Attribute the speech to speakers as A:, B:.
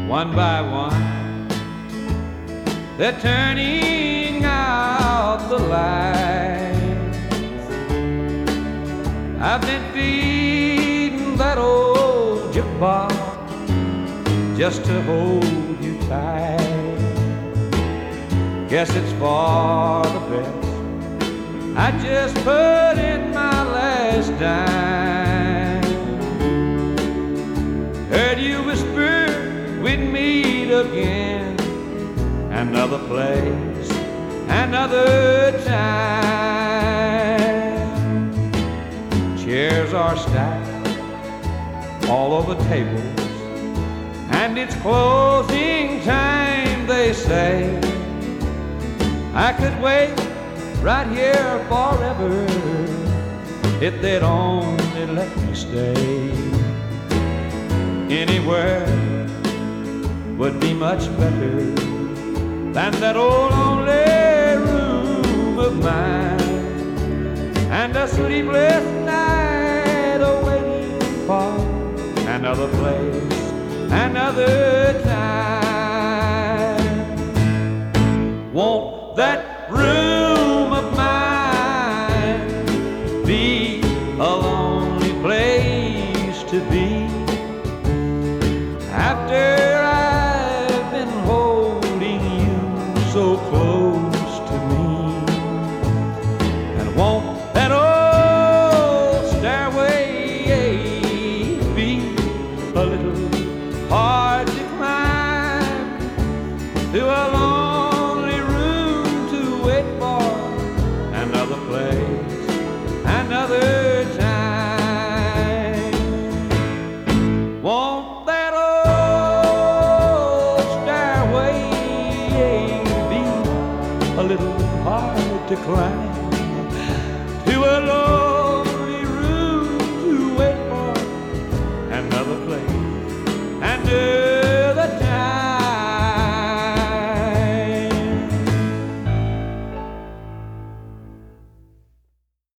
A: one by one. They're turning out the lights. I've been feeding that old jukebox just to hold you tight. Guess it's for the best. I just put in my last dime. Heard you whisper we'd meet again, another place, another time. Chairs are stacked all over tables, and it's closing time, they say. I could wait right here forever if they'd only let me stay. Anywhere would be much better than that old lonely room of mine, and a sleepless night awaiting for another place, another time. Won't that room of mine be a lonely place to be after I've been holding you so close to me? And won't that old stairway be a little hard to climb, to a lonely room to wait for another place, another time? Won't that old stairway be a little hard to climb, to a lonely